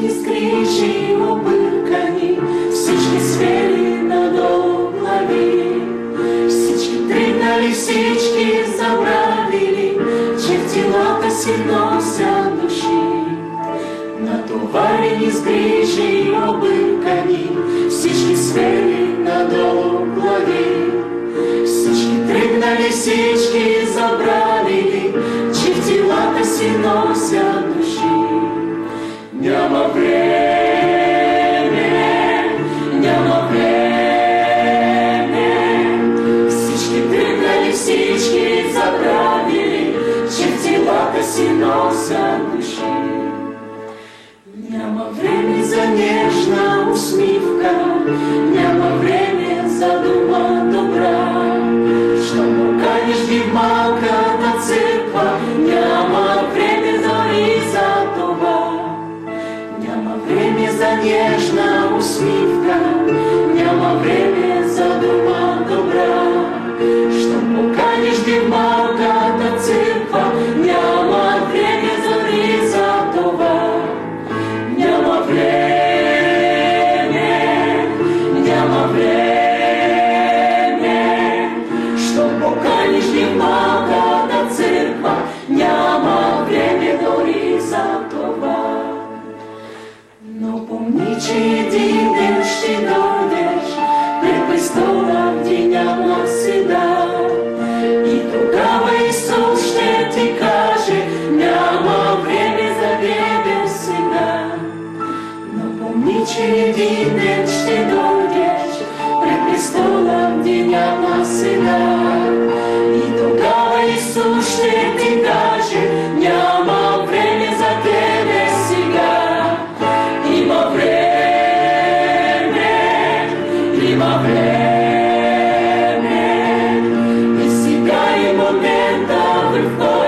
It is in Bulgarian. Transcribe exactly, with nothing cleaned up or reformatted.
натоварени с грижи, объркани, всички свели надолу глави. Всички тръгнали, всички забравили, че в телата си носят души. Натоварени с грижи, объркани, всички свели надолу глави. Всички тръгнали, всички забравили, че в телата си носят души. Няма време, няма време. Всички тръгнали, всички забравили, че в телата си носят души. Няма време за нежна усмивка, няма време за дума добра. Що му каниш ги в малката църква, няма време дори за това. Няма време за нежна усмивка, няма време за дума добра. Що му каниш ги в малката църква, няма време дори за това. Няма време, няма време, що поканиш ги в малката църква, няма време дори за това. Но помни, че един ден ще дойдеш пред престола в деня на съда. И тогава Исус ще ти каже, няма време за тебе сега. Помни, че един ден ще дойдеш пред престола в деня на съда. И тогава Исус ще ти каже, няма време за тебе сега. Има време, има време. И сега е момента, в който